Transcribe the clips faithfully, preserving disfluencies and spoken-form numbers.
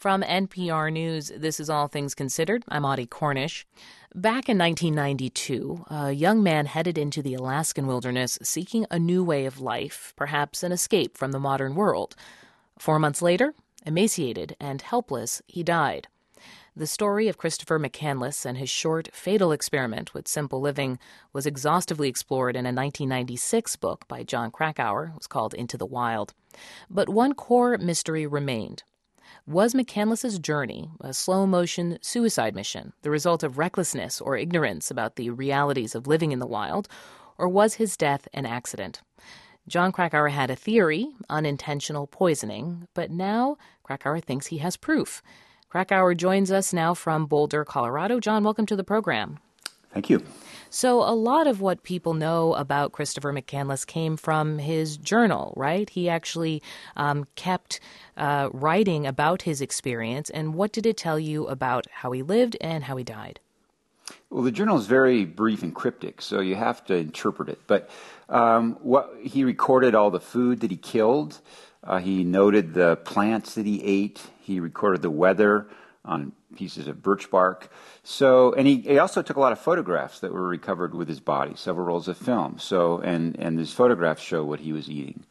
From N P R News, this is All Things Considered. I'm Audie Cornish. Back in nineteen ninety-two, a young man headed into the Alaskan wilderness seeking a new way of life, perhaps an escape from the modern world. Four months later, emaciated and helpless, he died. The story of Christopher McCandless and his short, fatal experiment with simple living was exhaustively explored in a nineteen ninety-six book by Jon Krakauer. It was called Into the Wild. But one core mystery remained. Was McCandless's journey a slow-motion suicide mission, the result of recklessness or ignorance about the realities of living in the wild, or was his death an accident? Jon Krakauer had a theory, unintentional poisoning, but now Krakauer thinks he has proof. Krakauer joins us now from Boulder, Colorado. Jon, welcome to the program. Thank you. So a lot of what people know about Christopher McCandless came from his journal, right? He actually um, kept uh, writing about his experience. And what did it tell you about how he lived and how he died? Well, the journal is very brief and cryptic, so you have to interpret it. But um, what he recorded all the food that he killed. Uh, he noted the plants that he ate. He recorded the weather on pieces of birch bark. So, and he, he also took a lot of photographs that were recovered with his body, several rolls of film. So, and, and his photographs show what he was eating.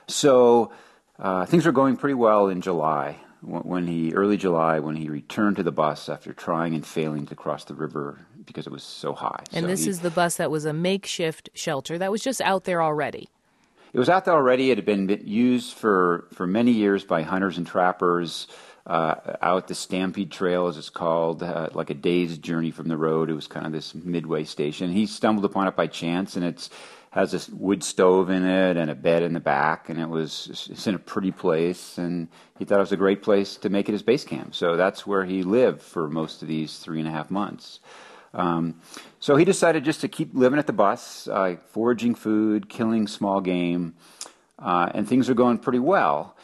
So, uh, things were going pretty well in July, when he, early July, when he returned to the bus after trying and failing to cross the river because it was so high. And so this he, is the bus that was a makeshift shelter that was just out there already. It was out there already. It had been used for, for many years by hunters and trappers. Uh, out the Stampede Trail, as it's called, uh, like a day's journey from the road. It was kind of this midway station. He stumbled upon it by chance, and it's has a wood stove in it and a bed in the back, and it was it's in a pretty place, and he thought it was a great place to make it his base camp. So that's where he lived for most of these three and a half months. Um, so he decided just to keep living at the bus, uh, foraging food, killing small game, uh, and things are going pretty well.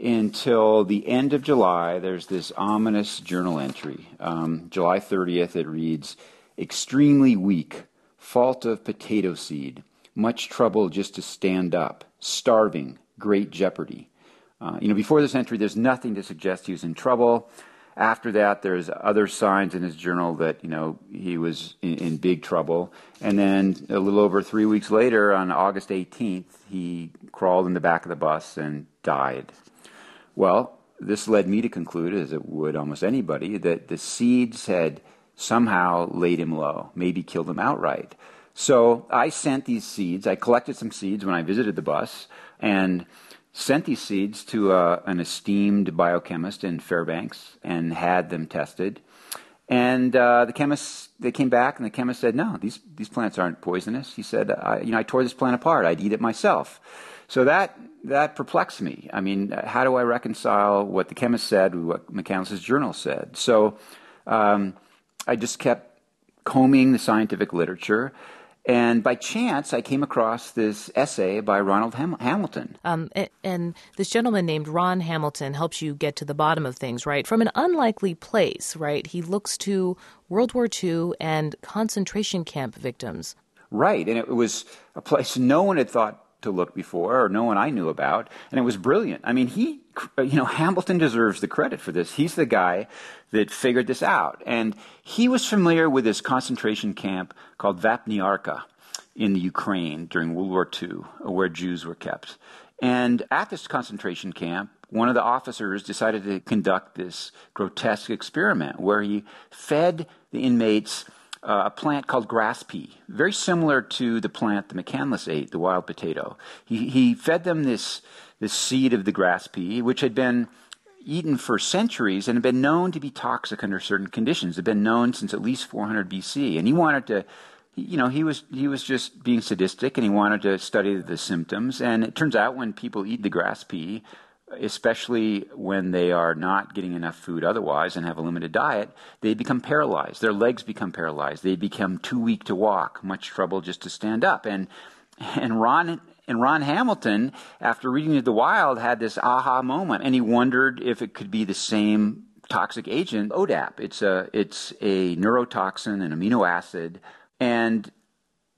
Until the end of July, there's this ominous journal entry. Um, July thirtieth, it reads, "Extremely weak, fault of potato seed, much trouble just to stand up, starving, great jeopardy." Uh, you know, before this entry, there's nothing to suggest he was in trouble. After that, there's other signs in his journal that, you know, he was in, in big trouble. And then a little over three weeks later, on August eighteenth, he crawled in the back of the bus and died. Well, this led me to conclude, as it would almost anybody, that the seeds had somehow laid him low, maybe killed him outright. So I sent these seeds, I collected some seeds when I visited the bus, and sent these seeds to uh, an esteemed biochemist in Fairbanks and had them tested. And uh, the chemists, they came back, and the chemist said, no, these, these plants aren't poisonous. He said, I, you know, I tore this plant apart. I'd eat it myself. So that that perplexed me. I mean, how do I reconcile what the chemist said with what McCandless's journal said? So um, I just kept combing the scientific literature, and by chance, I came across this essay by Ronald Ham- Hamilton. Um, and, and this gentleman named Ron Hamilton helps you get to the bottom of things, right? From an unlikely place, right? He looks to World War Two and concentration camp victims. Right, and it was a place no one had thought to look before, or no one I knew about, and it was brilliant. I mean, he, you know, Hamilton deserves the credit for this. He's the guy that figured this out, and he was familiar with this concentration camp called Vapniarka in the Ukraine during World War Two, where Jews were kept. And at this concentration camp, one of the officers decided to conduct this grotesque experiment where he fed the inmates Uh, a plant called grass pea, very similar to the plant the McCandless ate, the wild potato. He, he fed them this, this seed of the grass pea, which had been eaten for centuries and had been known to be toxic under certain conditions. It had been known since at least four hundred B C. And he wanted to, you know, he was he was just being sadistic, and he wanted to study the symptoms. And it turns out when people eat the grass pea, especially when they are not getting enough food otherwise and have a limited diet, they become paralyzed. Their legs become paralyzed. They become too weak to walk, much trouble just to stand up. And and Ron and Ron Hamilton, after reading The Wild, had this aha moment, and he wondered if it could be the same toxic agent, O D A P. It's a it's a neurotoxin, an amino acid, and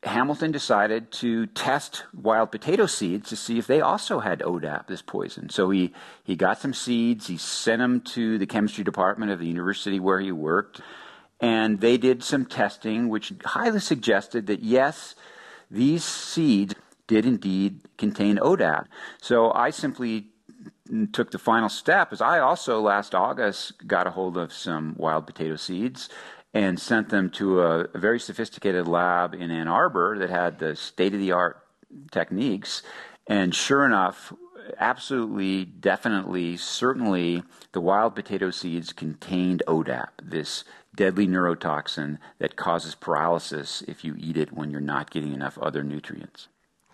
Hamilton decided to test wild potato seeds to see if they also had O D A P, this poison. So he, he got some seeds, he sent them to the chemistry department of the university where he worked, and they did some testing which highly suggested that, yes, these seeds did indeed contain O D A P. So I simply took the final step, as I also last August got a hold of some wild potato seeds and sent them to a, a very sophisticated lab in Ann Arbor that had the state-of-the-art techniques. And sure enough, absolutely, definitely, certainly, the wild potato seeds contained O D A P, this deadly neurotoxin that causes paralysis if you eat it when you're not getting enough other nutrients.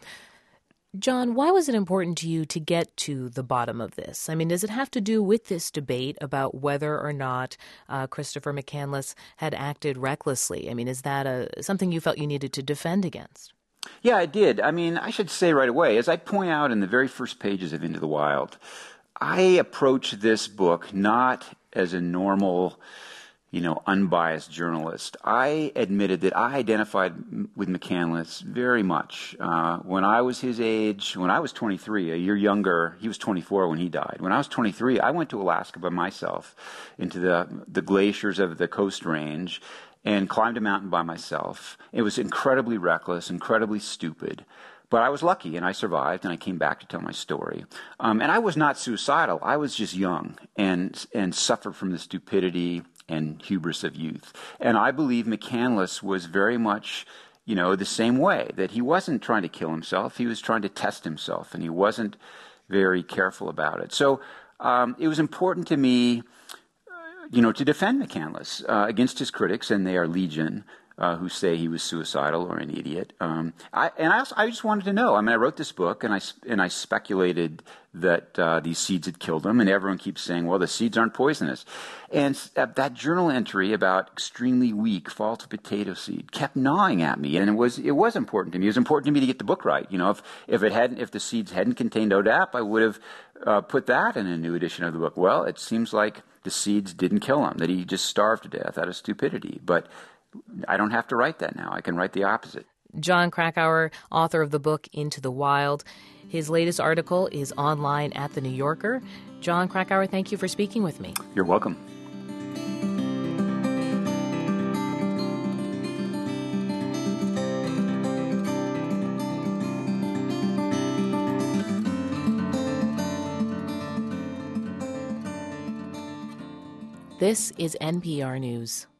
John, why was it important to you to get to the bottom of this? I mean, does it have to do with this debate about whether or not uh, Christopher McCandless had acted recklessly? I mean, is that a, something you felt you needed to defend against? Yeah, I did. I mean, I should say right away, as I point out in the very first pages of Into the Wild, I approach this book not as a normal, you know, unbiased journalist. I admitted that I identified with McCandless very much. Uh, when I was his age, when I was twenty-three, a year younger, he was twenty-four when he died. When I was twenty-three, I went to Alaska by myself into the, the glaciers of the Coast Range and climbed a mountain by myself. It was incredibly reckless, incredibly stupid. But I was lucky, and I survived, and I came back to tell my story. Um, and I was not suicidal. I was just young and and suffered from the stupidity and hubris of youth. And I believe McCandless was very much, you know, the same way, that he wasn't trying to kill himself. He was trying to test himself, and he wasn't very careful about it. So um, it was important to me, you know, to defend McCandless uh, against his critics, and they are legion, uh, who say he was suicidal or an idiot. Um, I, and I, also, I just wanted to know. I mean, I wrote this book, and I, and I speculated that uh, these seeds had killed him, and everyone keeps saying, well, the seeds aren't poisonous. And uh, that journal entry about extremely weak false potato seed kept gnawing at me, and it was it was important to me. It was important to me to get the book right. You know, if if it hadn't, if the seeds hadn't contained O D A P, I would have uh, put that in a new edition of the book. Well, it seems like the seeds didn't kill him; that he just starved to death out of stupidity. But I don't have to write that now. I can write the opposite. Jon Krakauer, author of the book Into the Wild. His latest article is online at The New Yorker. Jon Krakauer, thank you for speaking with me. You're welcome. This is N P R News.